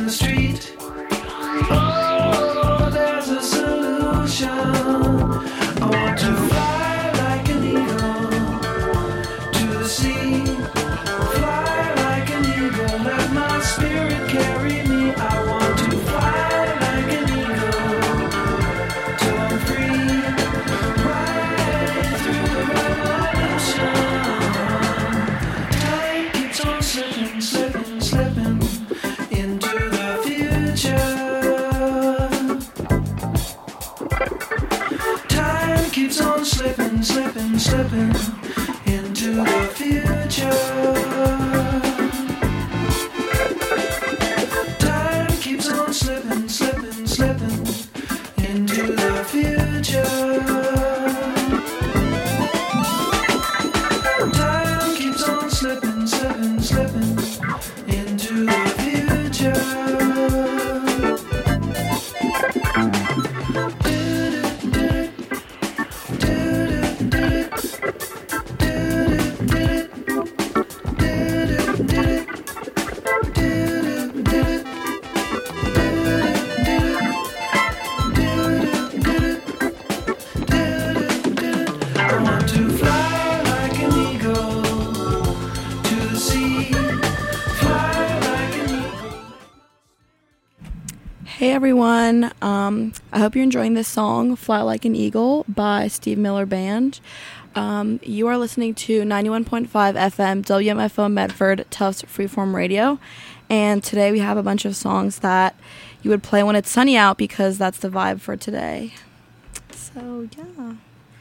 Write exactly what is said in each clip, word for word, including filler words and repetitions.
the street. Oh, there's a solution. I want to fly like an eagle to the sea. Fly like an eagle, let my spirit carry me. I want to fly like an eagle till I'm free. Right through the revolution. Time keeps on slipping, slipping, slipping into the future. Time keeps on slipping, slipping, slipping into the future. Time keeps on slipping, slipping, slipping into the future. Time keeps on slipping, slipping, slipping into the future. I want to fly like an eagle to the sea. Fly like an eagle. Hey everyone, um, I hope you're enjoying this song, Fly Like an Eagle by Steve Miller Band. Um, you are listening to ninety-one point five F M W M F O Medford Tufts Freeform Radio, and today we have a bunch of songs that you would play when it's sunny out because that's the vibe for today. So yeah.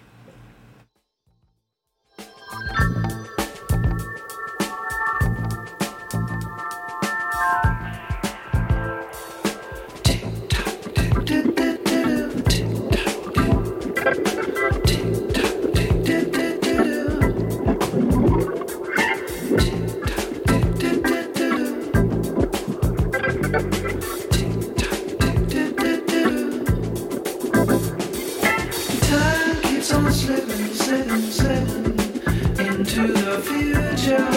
Time keeps on slipping, slipping, slipping into the future.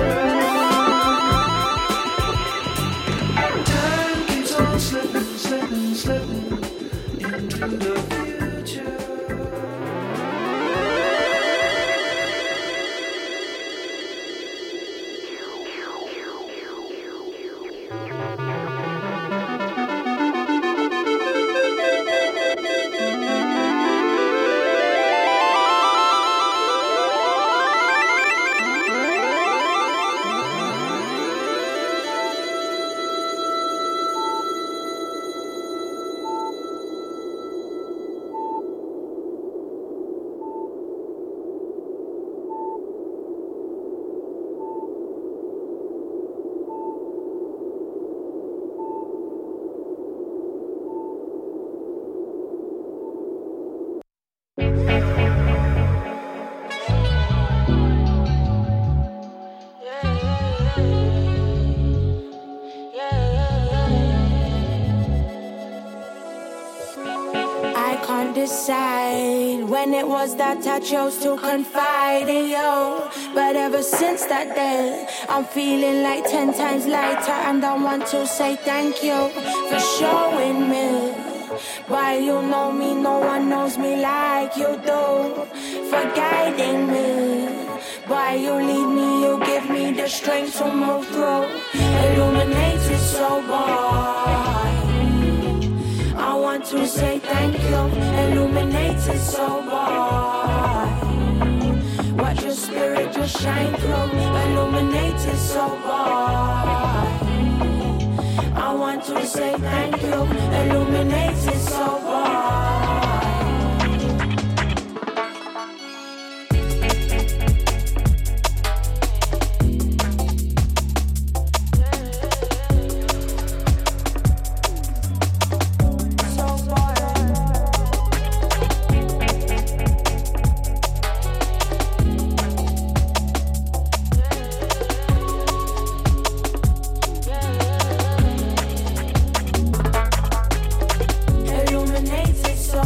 Time keeps on slipping, slipping, slipping into the future. I can't decide when it was that I chose to confide in you. But ever since that day, I'm feeling like ten times lighter. And I want to say thank you for showing me why you know me, no one knows me like you do. For guiding me, why you lead me, you give me the strength to move through. Illuminated so bright, I want to say thank you. Illuminated so bright, watch your spirit just shine through. Illuminated so bright, I want to say thank you. Illuminated so bright. Illuminated so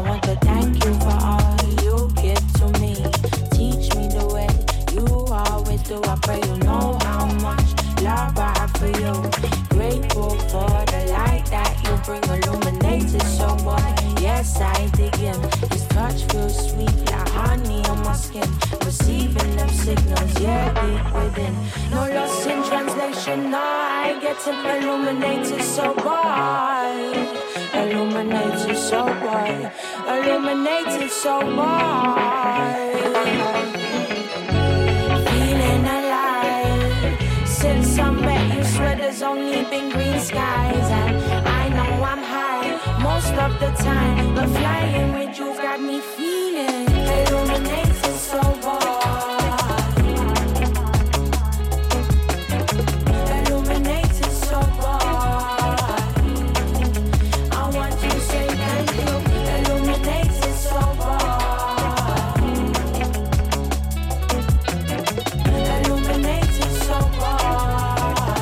want to thank you for all you give to me. Teach me the way you always do. I pray you know how much love I have for you. Grateful for the light that you bring, illuminated so much. Yes, I dig him. His touch feels sweet like honey on my skin. Receiving them signals, yeah, deep within. No loss in translation, no, I get him illuminated so bright. Illuminated so bright. Illuminated so bright. Feeling alive. Since I met you, swear there's only been green skies. And I know I'm high most of the time, but flying with you got me feeling illuminated so bright. Illuminated so bright. I want you to say thank you. Illuminated so bright. Illuminated so bright.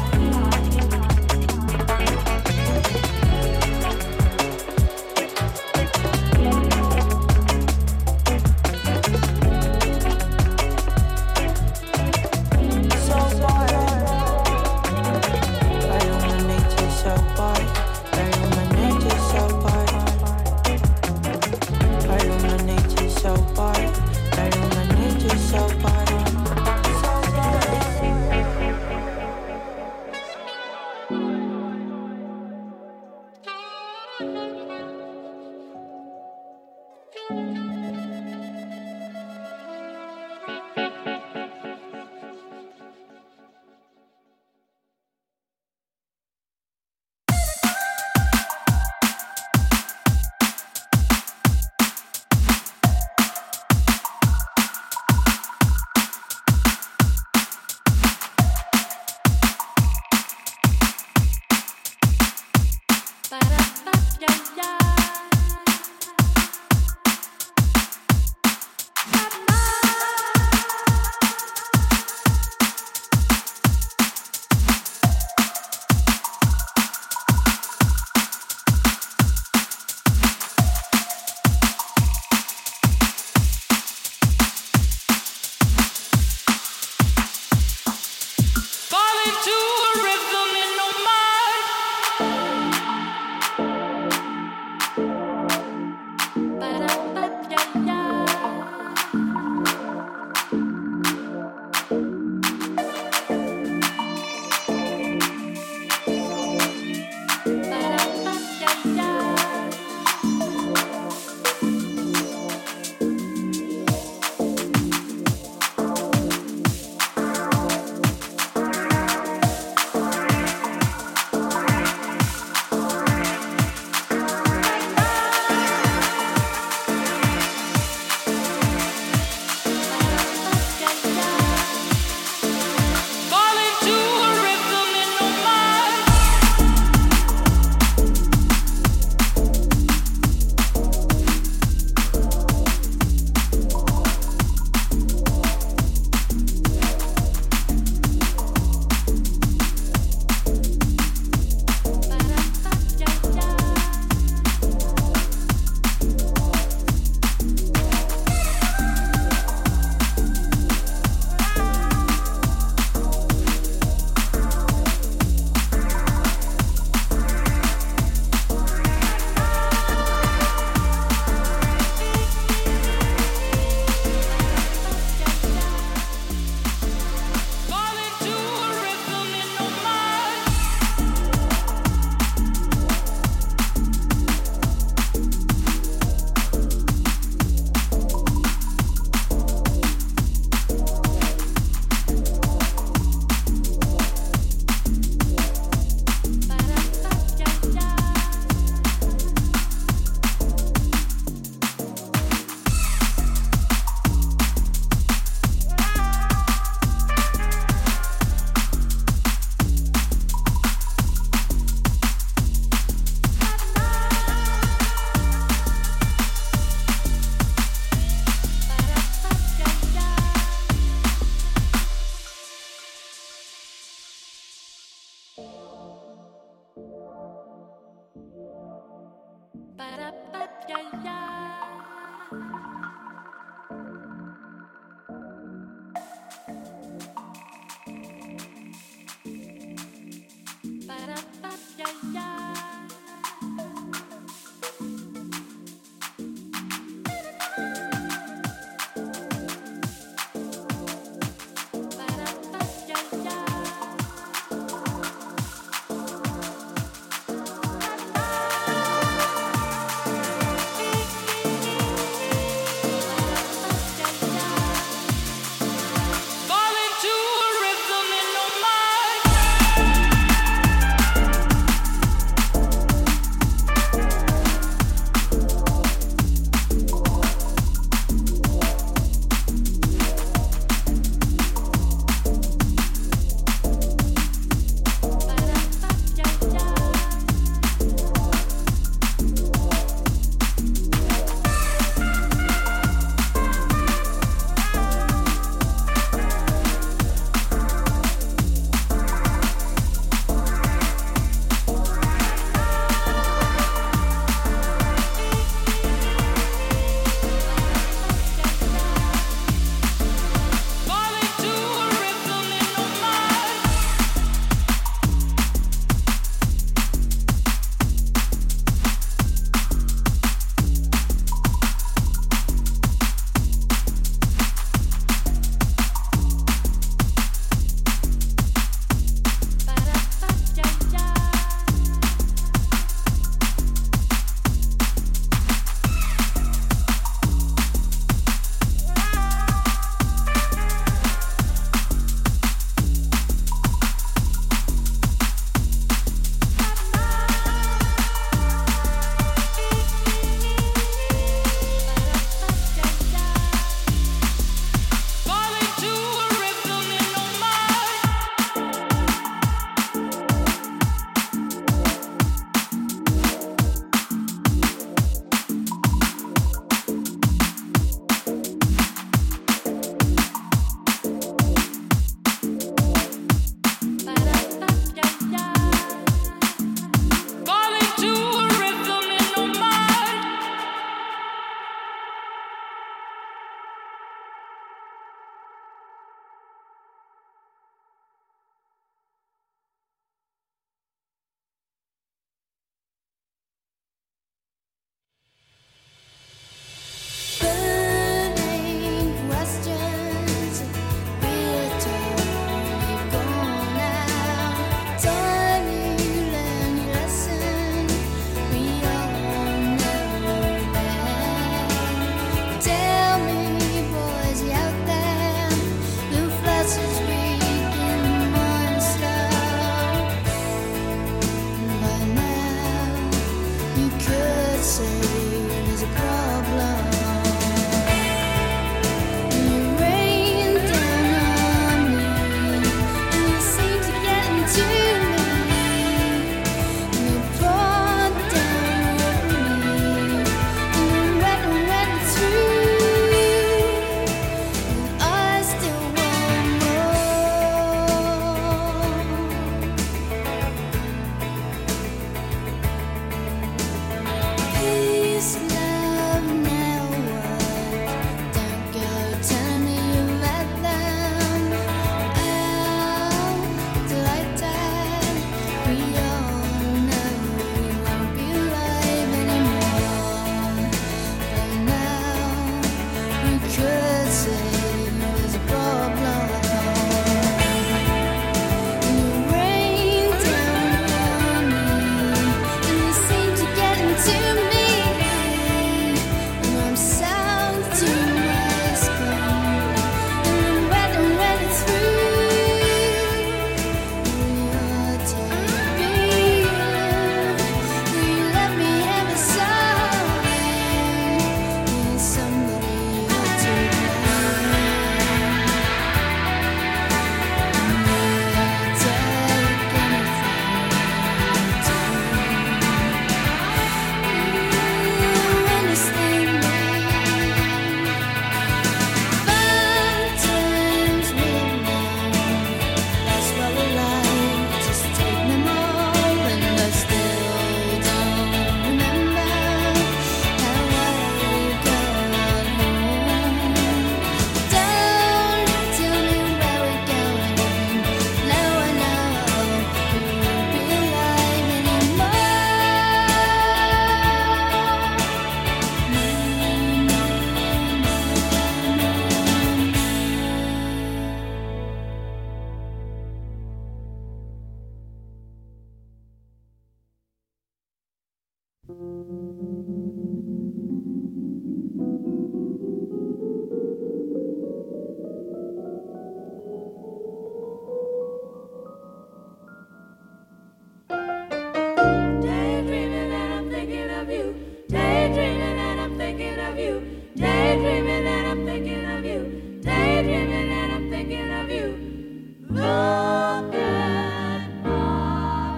you, daydreaming and I'm thinking of you, daydreaming and I'm thinking of you. Look at my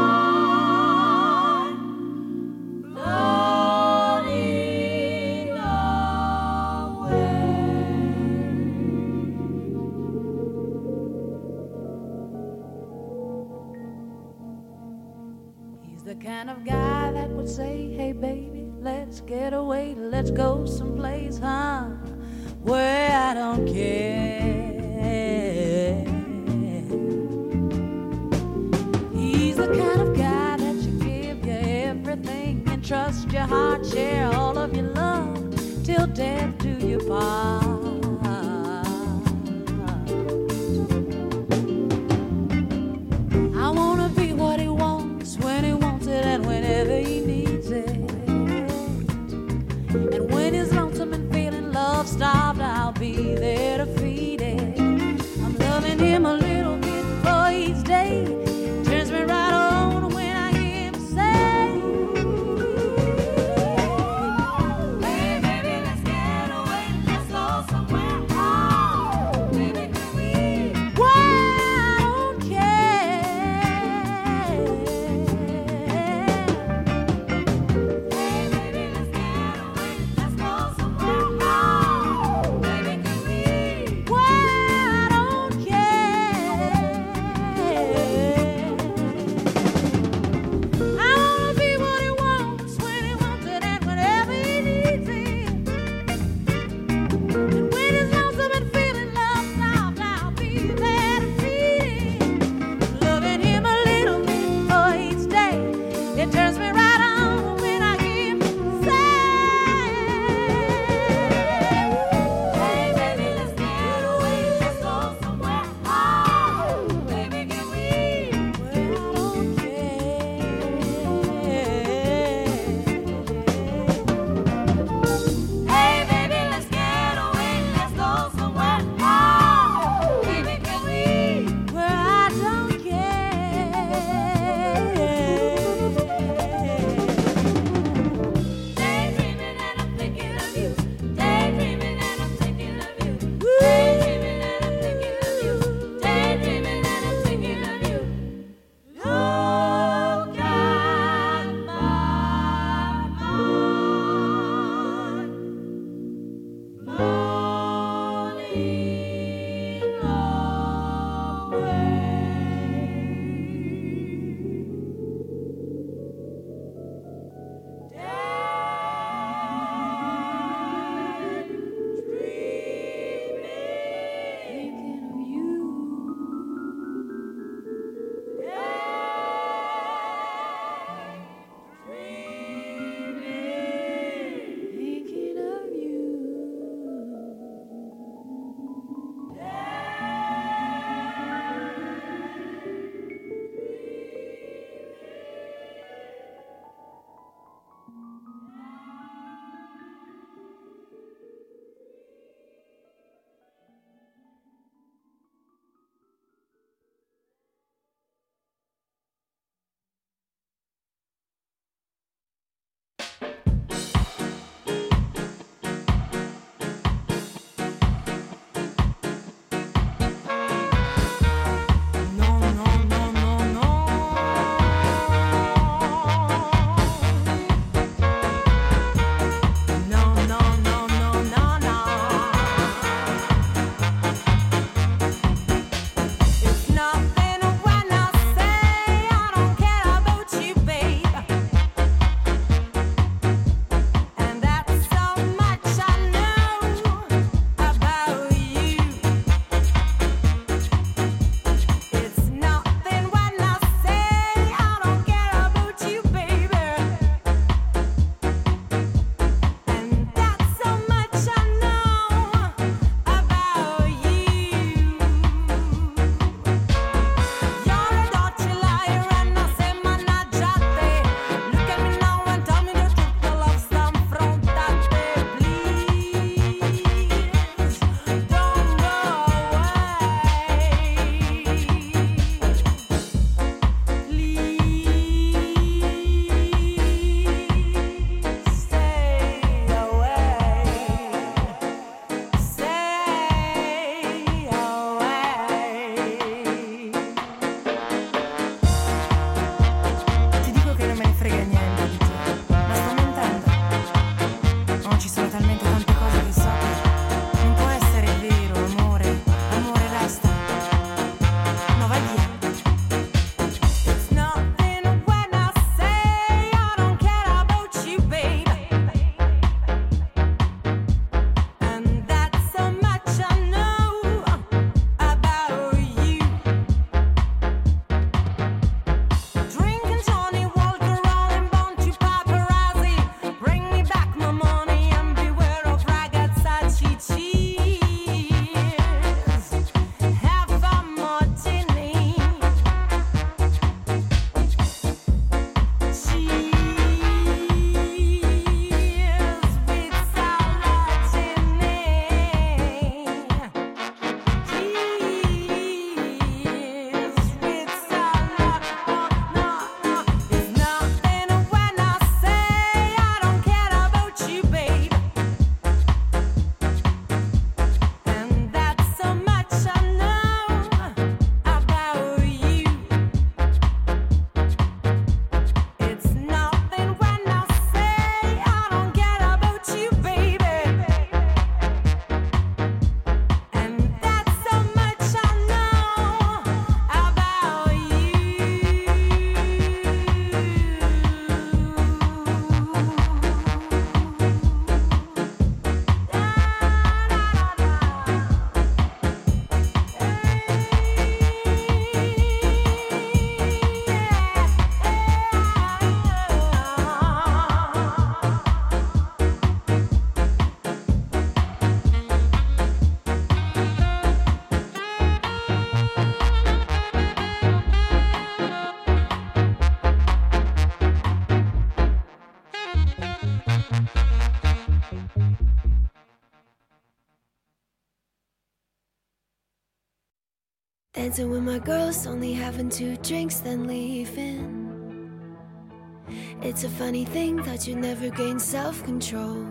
mind, floating away. He's the kind of guy that would say, hey baby, let's get away, let's go someplace, huh, where I don't care. He's the kind of guy that you give you everything and trust your heart, share all of your love till death do you part. I wanna be what he wants when he wants it and whenever he needs it. And when he's lonesome and feeling love starved, I'll be there to feed it. I'm loving him a little bit for each day. Turns me right on when I hear him say, hey baby, let's get away, let's go somewhere. Oh, baby, can we? Why I don't care. Hey baby, let's get away, let's go somewhere. Oh, baby, can we? sento tante cose che so che non può essere vero, amore, amore resta. No, vai via. It's nothing when I say I don't care about you, baby. And that's so much I know about you. Drinking Johnny Walker, rolling bone to paparazzi. Bring me back my money and beware of ragazzacci cheese. Have a martini. Cheese with salad in it. Cheese with salad. Oh, no, no. It's nothing when I say I don't care about you, babe. And that's so much I know about you. It's nothing when I say I don't care about you, baby. And that's so much I know about Dancing with my girls, only having two drinks, then leaving. It's a funny thing, thought you'd never gain self-control.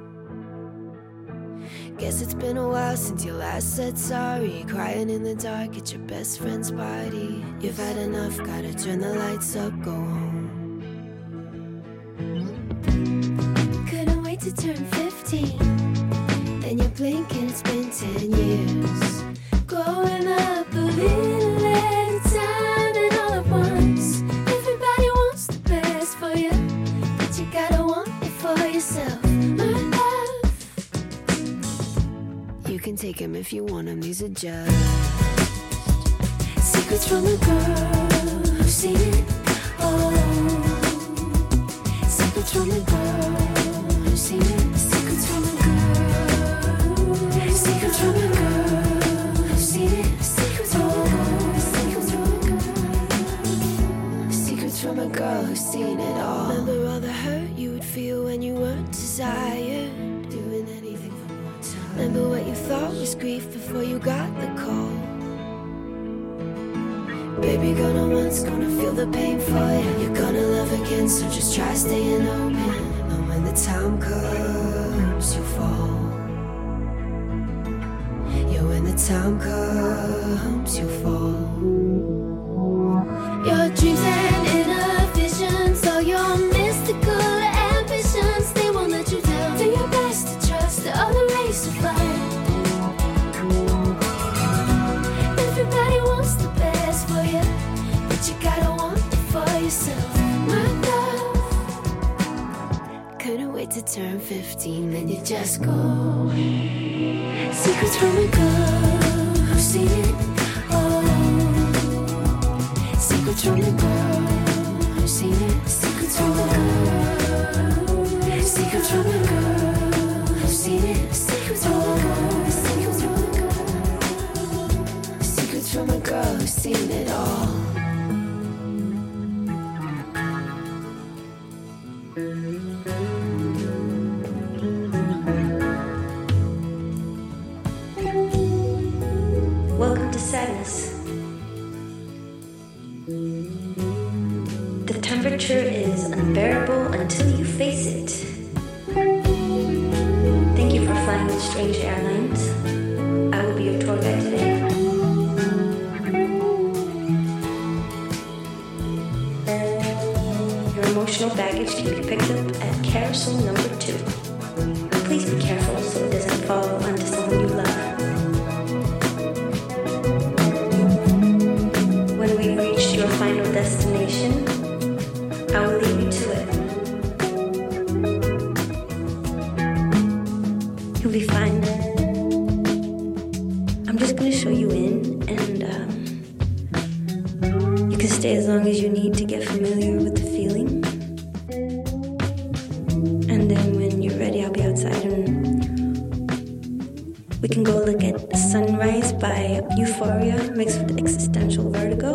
Guess it's been a while since you last said sorry. Crying in the dark at your best friend's party. You've had enough, gotta turn the lights up, go home. Couldn't wait to turn fifteen. Then you blink and it's been ten years. Growing up a little at a time and all at once. Everybody wants the best for you, but you gotta want it for yourself, my love. You can take them if you want them, these are just secrets from a girl who's seen it all. Secrets from a girl who's seen it. Secrets from a girl. Secrets from a girl. From a girl who's seen it all. Remember all the hurt you would feel when you weren't desired, doing anything for more time. Remember what you thought was grief before you got the call. Baby, gonna once, gonna feel the pain for you. You're gonna love again, so just try staying open. And when the time comes, you fall. Yeah, when the time comes, you fall. Your dreams and inner visions, all your mystical ambitions, they won't let you down. Do your best to trust the other race to find. Everybody wants the best for you, but you gotta want it for yourself, my love. Couldn't wait to turn fifteen, then you just go. Secrets from a girl who's seen it all. Secrets from a girl who's seen it. Secrets from a girl. Secrets from a girl who's seen it. Secrets from a girl. Secrets from a girl. Secrets from a girl who's seen it all. Welcome to sadness. The temperature is unbearable until you face it. Thank you for flying with Strange Airlines. I will be your tour guide today. Your emotional baggage can be picked up at carousel number two. Please be careful so it doesn't fall onto someone you love. When we reach your final destination, I will lead you to it. You'll be fine. I'm just gonna show you in, and um, you can stay as long as you need to get familiar with the feeling. And then when you're ready, I'll be outside and we can go look at Sunrise by Euphoria mixed with existential vertigo.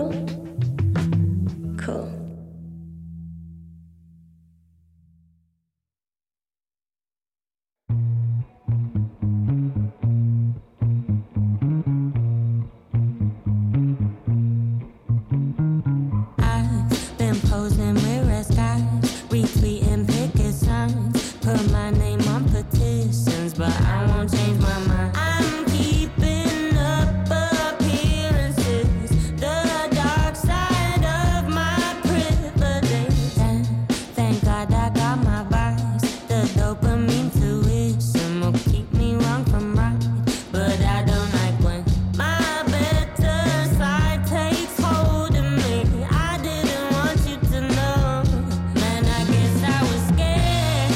Cool. I've been posing with red skies, retweeting picket signs, put my name on petitions, but I won't change my mind. I'm keeping up appearances, the dark side of my privilege. And thank God I got my vice, the dopamine tuition will keep me wrong from right, but I don't like when my better side takes hold of me. I didn't want you to know, man, I guess I was scared.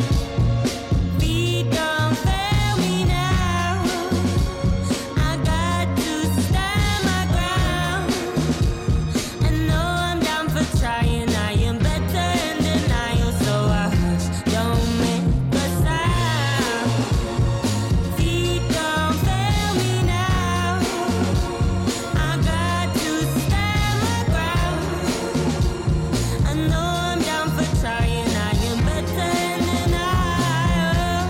Feet don't fail me now. I got to stand my ground. I know I'm down for trying. I am better in denial, so I hush. Don't make a sound. Feet don't fail me now. I got to stand my ground. I know I'm down for trying. I am better in denial.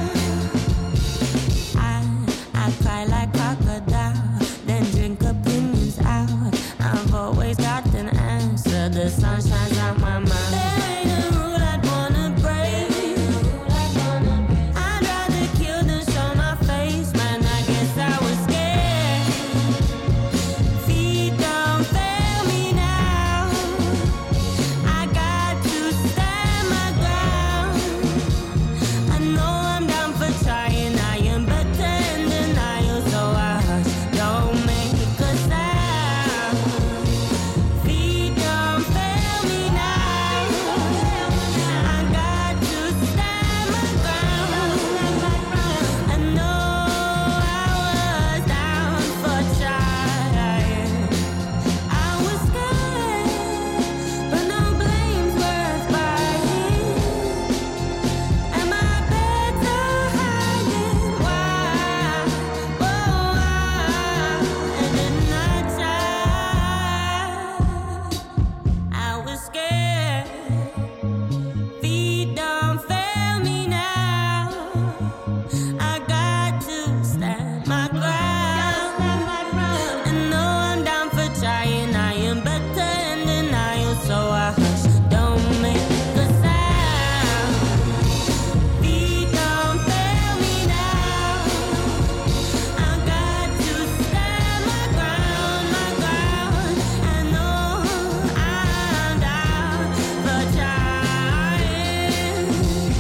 I I cry like crocodile, then drink opinions out. I've always got an answer. The sun shines out my mind. There ain't a rule I'd wanna break. I'd rather kill than show my face. Man, I guess I was scared. Feet don't fail me now. I got to stand my ground. I know I'm down for trying. I am better in denial, so I hush. Don't make a sound. Feet don't fail me now. I got to stand my ground. I know I was down for trying. I was scared, but no blame's worth buying. Am I better hiding? Why? Oh, why? And then I tried. I was scared. Feet don't fail me now. I got to stand my ground. I know I'm down for trying. I am better in denial, so I hush. Don't make a sound. Feet don't fail me now. I got to stand my ground, my ground. I know I'm down for trying.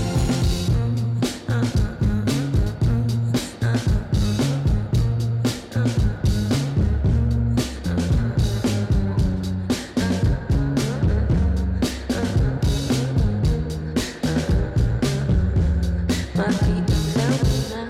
My feet don't fail me now.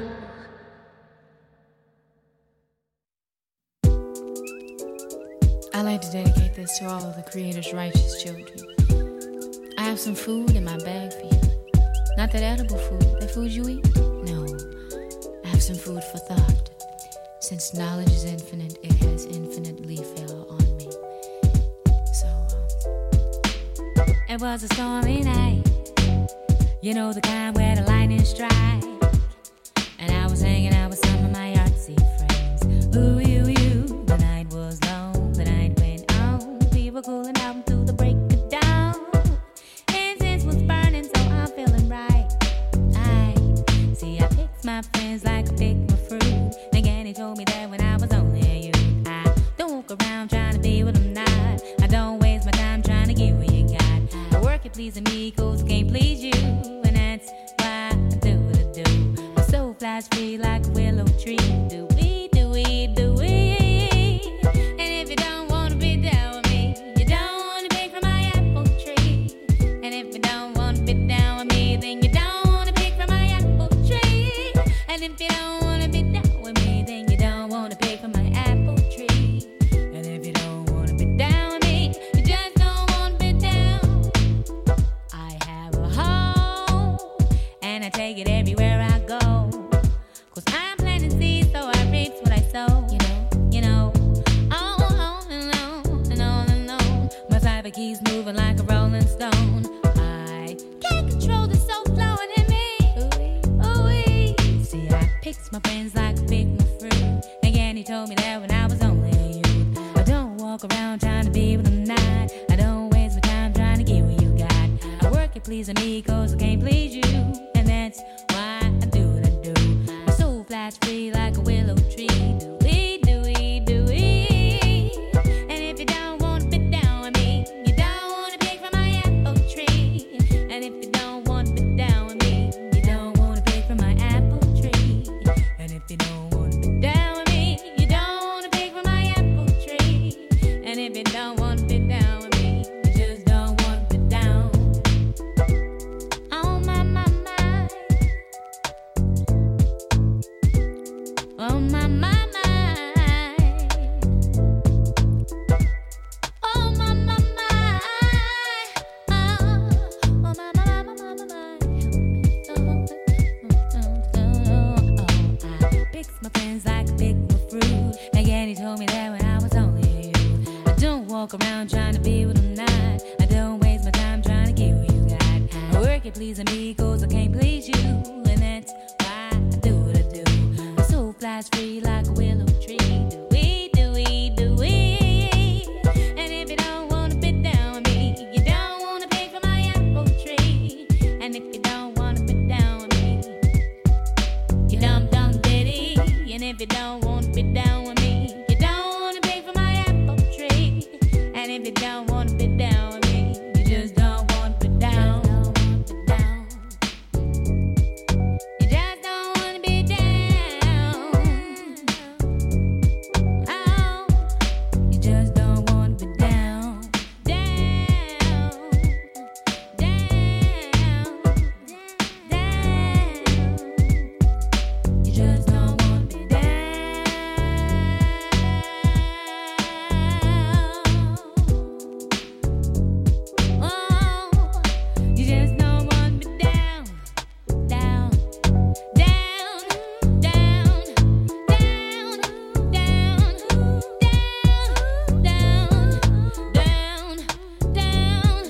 I like to dedicate this to all of the Creator's righteous children. I have some food in my bag for you. Not that edible food, that food you eat? No. I have some food for thought. Since knowledge is infinite, it has infinitely fell on me. So, um, it was a stormy night. You know the kind where the lightning strike. And I was hanging out with some of my artsy friends. Ooh, you, you. The night was long, the night went on. We were cooling out through the break of dawn. Incense was burning, so I'm feeling right. I see, I picked my friends like I picked my fruit. Again, he told me that when I was only a youth, I don't walk around trying to be what I'm not. I don't waste my time trying to get what you got. I work at pleasing me, cause I can't please you. And that's why I do what I do. I'm so flies free like a willow tree. Do we, do we, do we? And if you don't wanna be down with me, you don't wanna pick from my apple tree. And if you don't wanna be down with me, then you don't wanna pick from my apple tree. And if you don't wanna be down with me, then you don't wanna pick from my apple tree. And if you don't wanna be down with me, you just don't wanna be down. I have a home, and I take it everywhere I go. Cause I'm planting seeds, so I reap what I sow. You know, you know, on and on and on and on. My fiber keeps moving like a rolling stone. I can't control the soul flowing in me. Ooh, ooh, see, I picked my friends like I pick my fruit. Again, he told me that when I was only a youth. I don't walk around trying to be with them night. I don't waste my time trying to get what you got. I work at pleasing me cause I can't please you. And that's why I do what I do. My soul flies free like a willow tree. Do we, do we, do we? And if you don't wanna be down with me, you don't wanna pick from my apple tree. And if you don't wanna be down with me, you don't wanna pick from my apple tree. And if you don't wanna be down with me, you don't wanna pick from my apple tree. And if you don't wanna be down with me, you just don't wanna be down. Oh my, my, my. Oh my, my, my. Oh my, my, my. Oh, oh my, my, my, my, my, my. Oh, oh, oh. I picked my friends like I pick my fruit. Again, he told me that when I was only a youth. I don't walk around trying to be with them night. I don't waste my time trying to get what you got. I work at pleasing me cause I can't please you. And that's why I do what I do. My soul flies free like a willow tree. Do we, do we, do we? And if you don't wanna be down with me, you don't wanna pick from my apple tree. And if you don't wanna be down with me, you dumb dumb ditty. And if you don't wanna be down with me, you don't wanna pick from my apple tree. And if you don't wanna be down with me, you just don't wanna be down. You just don't wanna be down. Oh, you just don't wanna be down. Down, down, down. You just don't wanna be down. Oh, you just don't wanna be down. Down, down, down, down, down, down, down, down, down, down,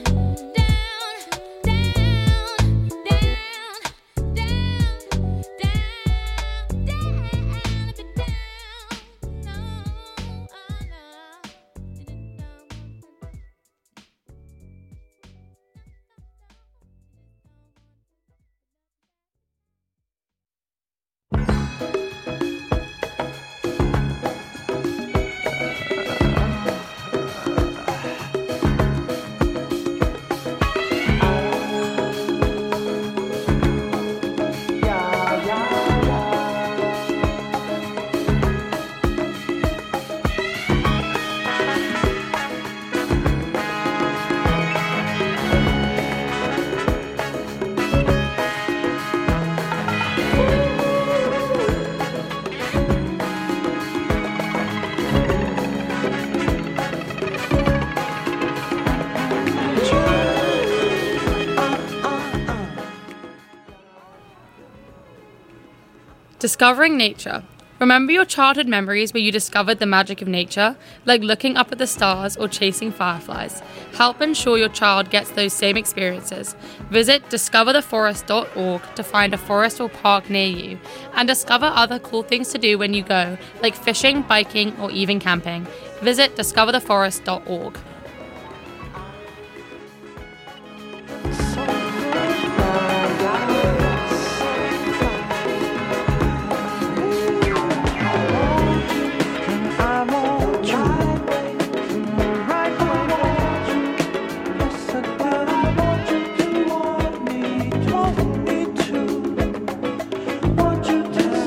Discovering nature. Remember your childhood memories where you discovered the magic of nature, like looking up at the stars or chasing fireflies. Help ensure your child gets those same experiences. Visit discover the forest dot org to find a forest or park near you, and discover other cool things to do when you go, like fishing, biking, or even camping. Visit discover the forest dot org. Want you to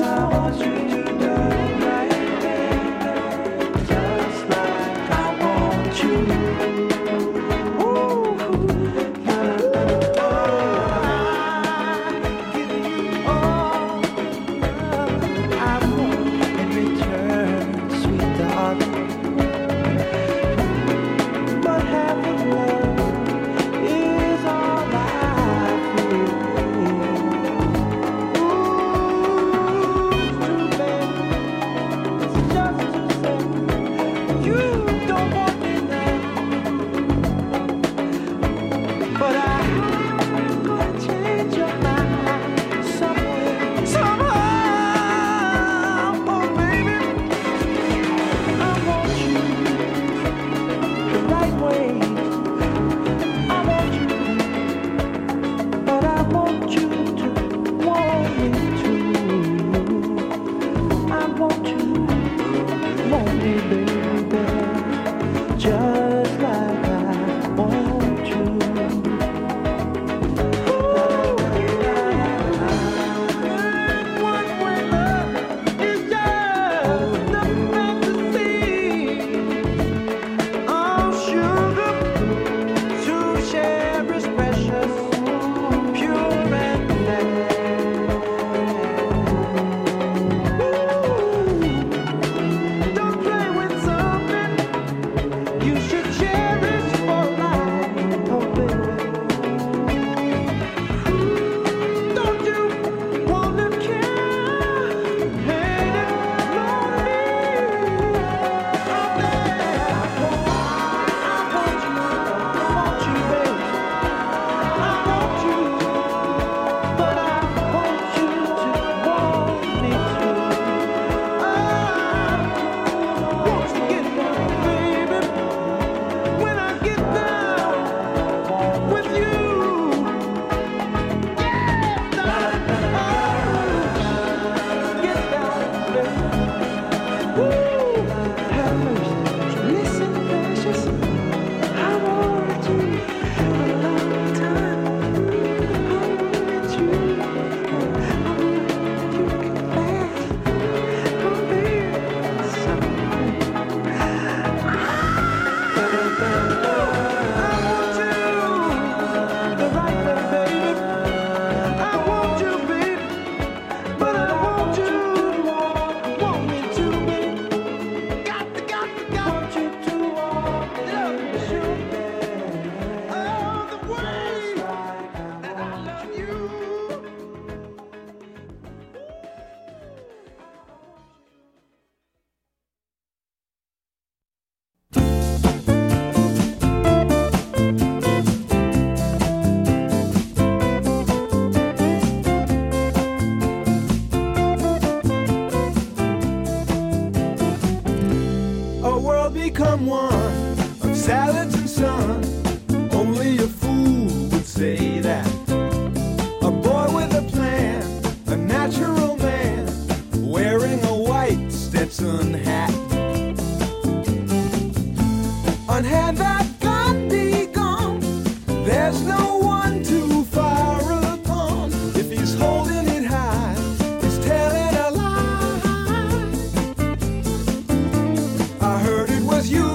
become one of salads and sun. Only a fool would say that. A boy with a plan, a natural man, wearing a white Stetson hat. Unhand that gun, be gone. There's no one to fire upon. If he's holding it high, he's telling a lie. I heard it was you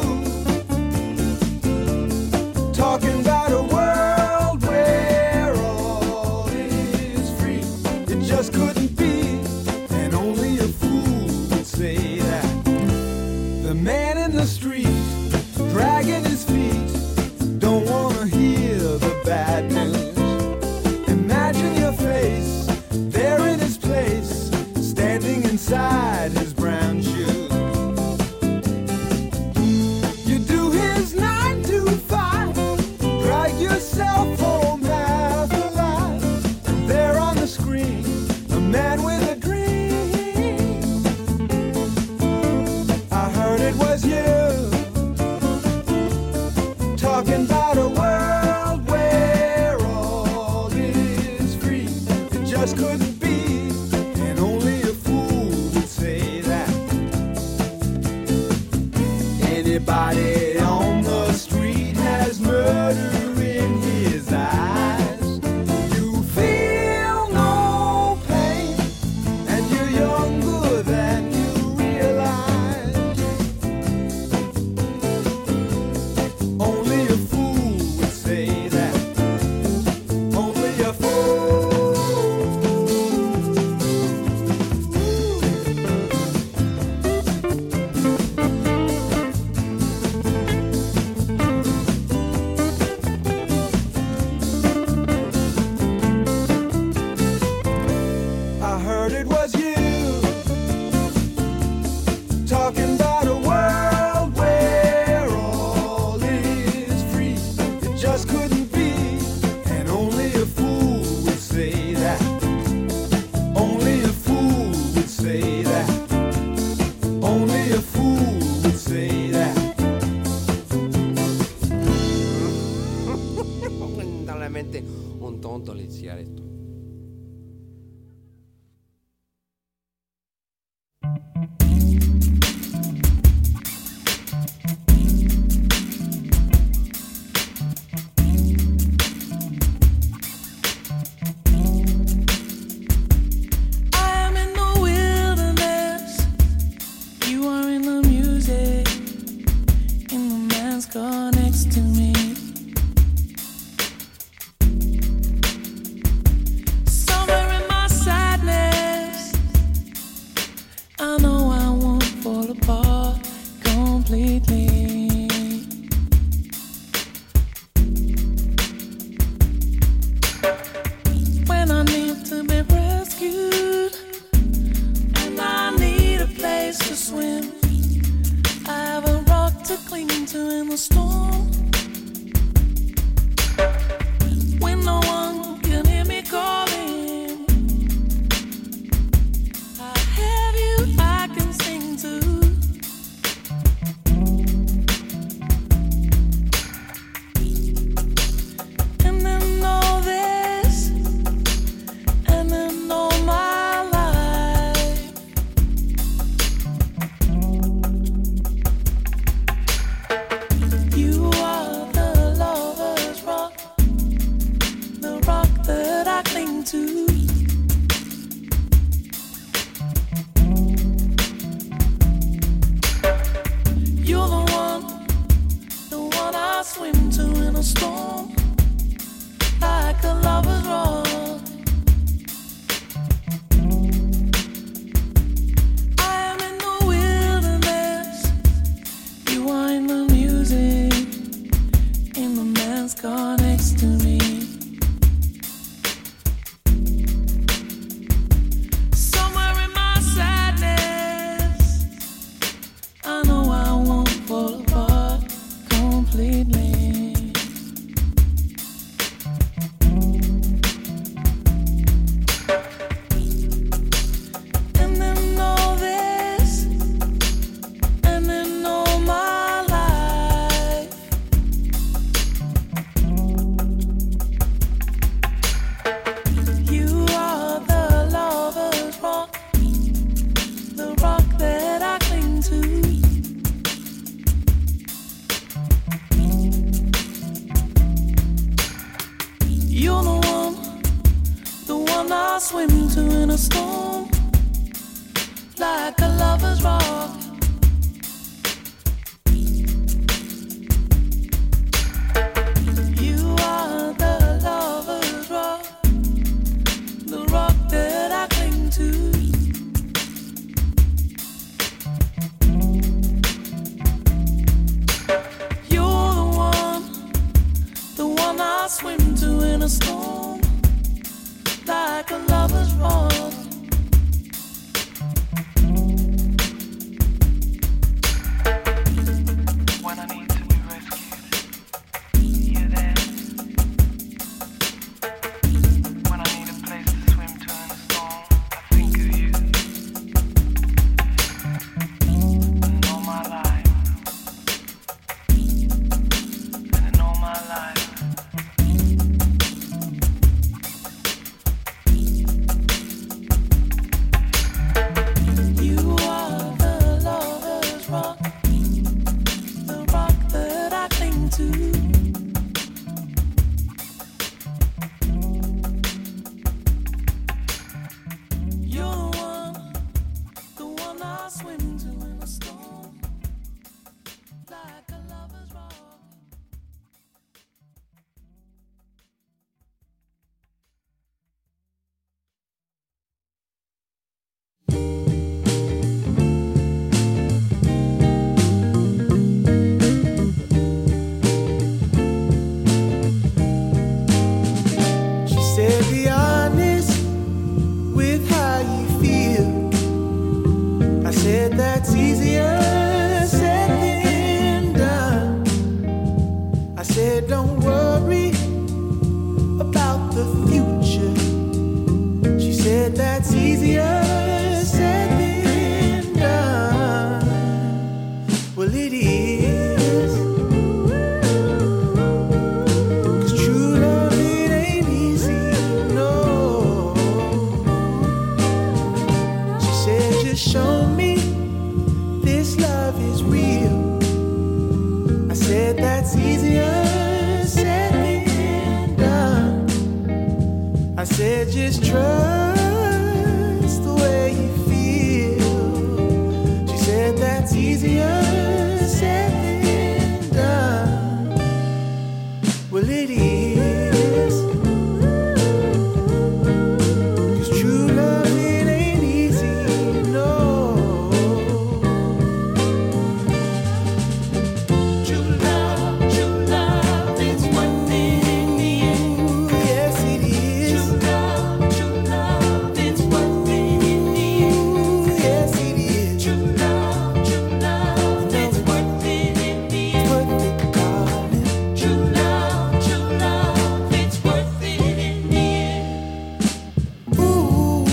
talking about a world where all is free. It just couldn't be, and only a fool would say that. The man in the street dragging his feet, don't wanna hear the bad news. Imagine your face, there in his place, standing inside his brown shoes. You do his nine to five, drag yourself home half alive, and there on the screen, a man with a dream. I heard it was you talking about a world where all is free. It just couldn't be, and only a fool would say that. Anybody on the street has murder in his eyes. You feel no pain, and you're younger than you realize. Only a fool would say that. Only a fool. I heard it was you talking about a world where all is free. It just couldn't be, and only a fool would say that. Only a fool would say that. Only a fool would say that. Fondamentalmente un tonto liziaretto. I am in the wilderness. You are in the music. In the man's car next to me. Somewhere in my sadness, I know I won't fall apart completely. When I need to be rescued, and I need a place to swim, I have a rock to cling to in the storm. When no one can hear me calling, I have you I can sing to. And then all this, and then all my life. You are like a lover's rock. You are the lover's rock, the rock that I cling to. You're the one, the one I swim to in a storm, like a lover's rock. When I need to be rescued, you're there. When I need a place to swim to in a storm, I think of you. And all my life, and all my life. You are the lover's rock, the rock that I cling to. You're the one, the one I swim to in a storm, like a lover's rock. She said, be honest with how you feel. I said, that's easier said than done. I said, don't worry about the future. She said, that's easier said than done. Well, it is. 'Cause true love, it ain't easy, no. She said, just show me this love is real. I said, that's easier said than done. I said, just trust the way you feel. She said, that's easier said than done. Well, it is. 'Cause true love, it ain't easy, no. True love, true love, it's worth it in the end. Yes, it is. True love, true love, it's worth it in the end. Yes, it is. True love, true love, it's worth it in the end. It's worth it, darling. True love, true love, it's worth it in the end. Ooh,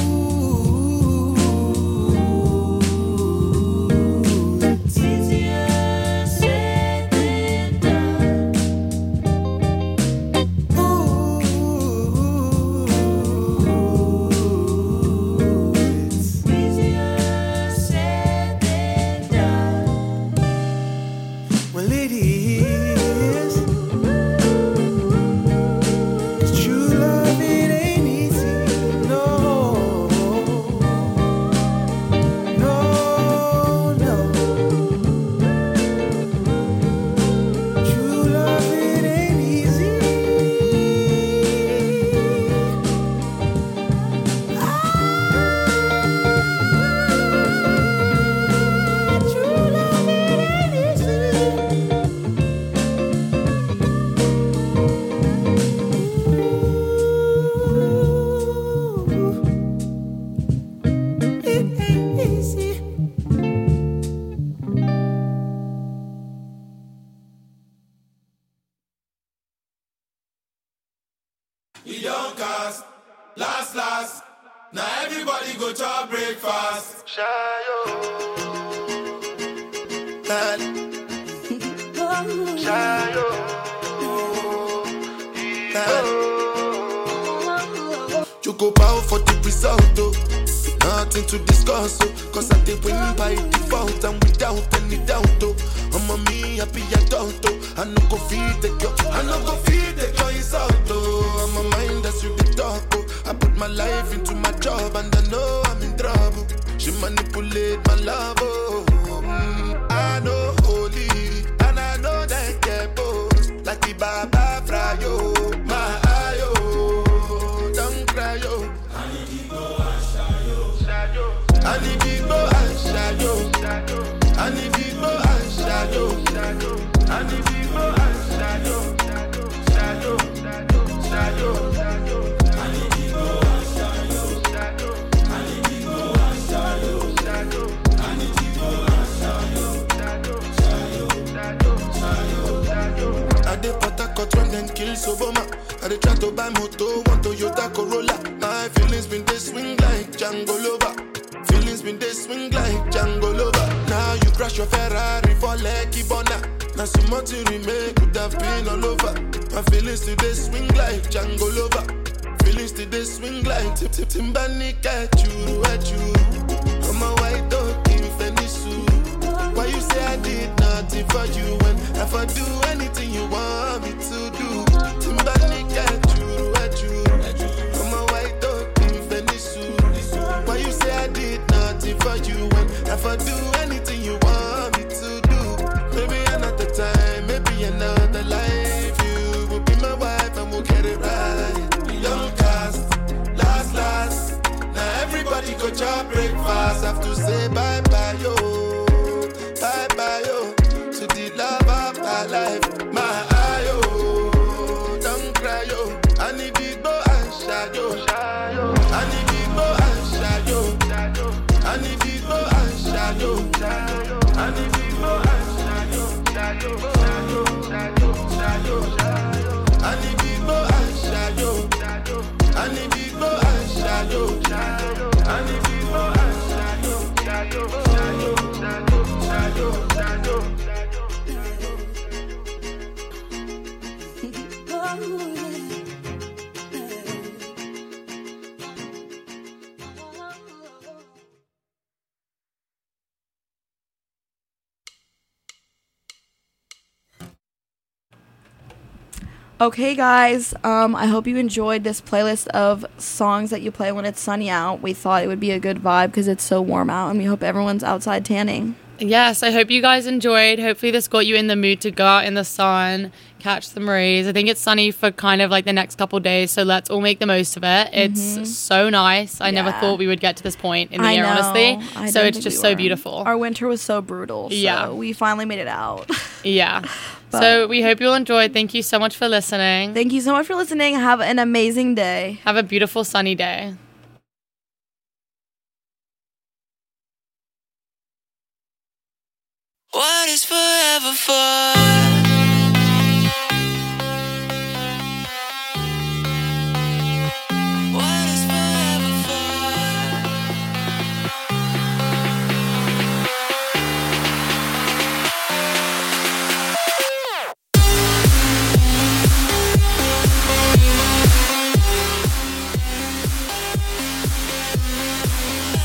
it's easier said than done. Ooh, it's easier said than done. Well, it is. 'Cause true love, it ain't easy, no. No, no. True love, it ain't easy. Ah, true love, it ain't easy. It ain't easy. You don't cast, last, last. Now everybody go to breakfast. Shayo. Shayo. You go bow for the result, oh. Nothing to discuss, oh. Cause I did win by default and without any doubt, oh. I'm a me happy adult, oh. I no go feed the girl, I no go feed the girl, it's out, oh. I'm a mind that's you the talk, oh. I put my life into my job and I know I'm in trouble. She manipulate my love, oh. Mm, I know holy, and I know that get both. Like the Baba Frayo, my ayo, don't cry, yo. I need to go and shayo. I need to go and shayo. I need to go and shayo. I need to go and shayo. Shayo, shayo, shayo. I need to go and shayo. I need to go and shayo. I need to go and shayo. Shayo, shayo, shayo. I dey Port run then kill Soboma. I dey try to buy moto, one Toyota Corolla. My feelings been they swing like Django Lover. Feelings been they swing like Django Lover. Now you crash your Ferrari for Lucky Bona. Now so much you remake could have been all over. My feelings today swing like Django Lover. Feelings today swing like Tip Tip Timbani at you, at you. I'm a white dog in Fenisu. Why you say I did nothing for you when if I do anything you want me to do? Timbani at you, at you. I'm a white dog in Fenisu. Why you say I did nothing for you when if I do anything you want me to do? Maybe another time, maybe another life. You will be my wife and we'll get it right. Young cast, last, last. Now everybody go job breakfast. Have to say bye bye, yo. Bye bye, yo. To the love of my life. My eye, yo. Don't cry, yo. I need to go and shayo. I need to go and shayo. I need to go and shayo. I need to go and shayo. Shayo, shayo, shayo, shayo, shayo. I need to go and shayo. I need to go and shayo. I need to go and shayo. Shayo, shayo, shayo, shayo, shayo. Okay, guys, um, I hope you enjoyed this playlist of songs that you play when it's sunny out. We thought it would be a good vibe because it's so warm out, and we hope everyone's outside tanning. Yes, I hope you guys enjoyed. Hopefully this got you in the mood to go out in the sun, catch some rays. I think it's sunny for kind of like the next couple days, so let's all make the most of it. It's Mhm. so nice. I Yeah. never thought we would get to this point in the I year, know. honestly. I So didn't it's think just we so were. beautiful. Our winter was so brutal, so Yeah. we finally made it out. Yeah. But- So we hope you'll enjoy. Thank you so much for listening. Thank you so much for listening. Have an amazing day. Have a beautiful sunny day. What is forever for? What is forever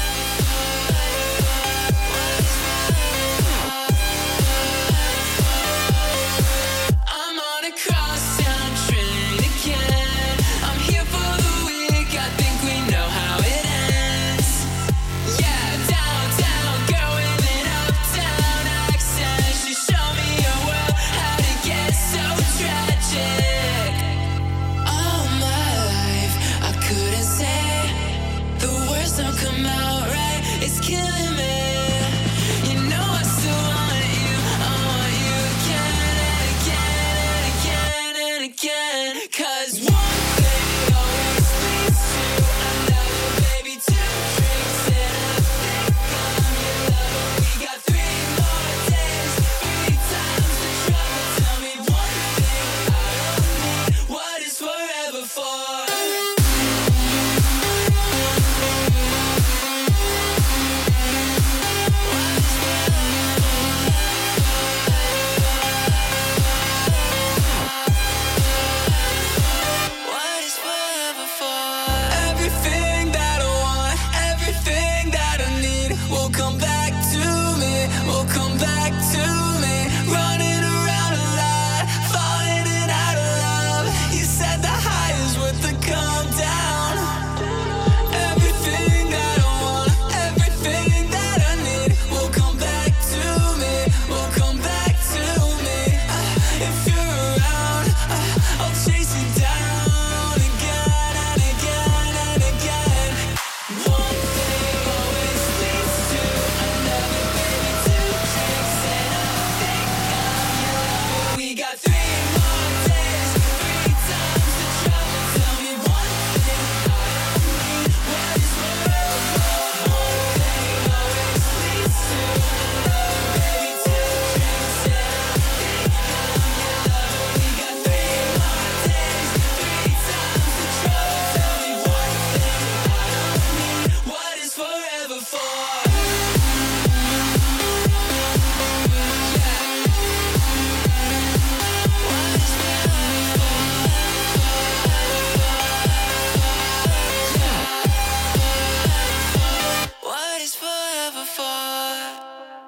for? before.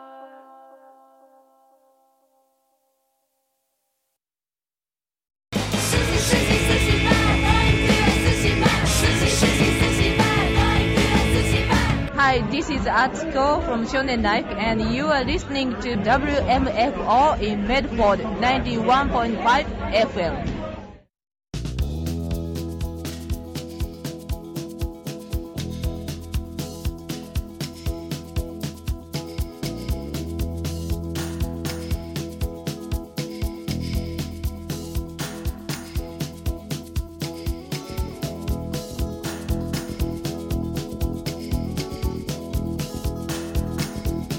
Hi, this is Atsuko from Shonen Life, and you are listening to W M F O in Medford ninety-one point five F M.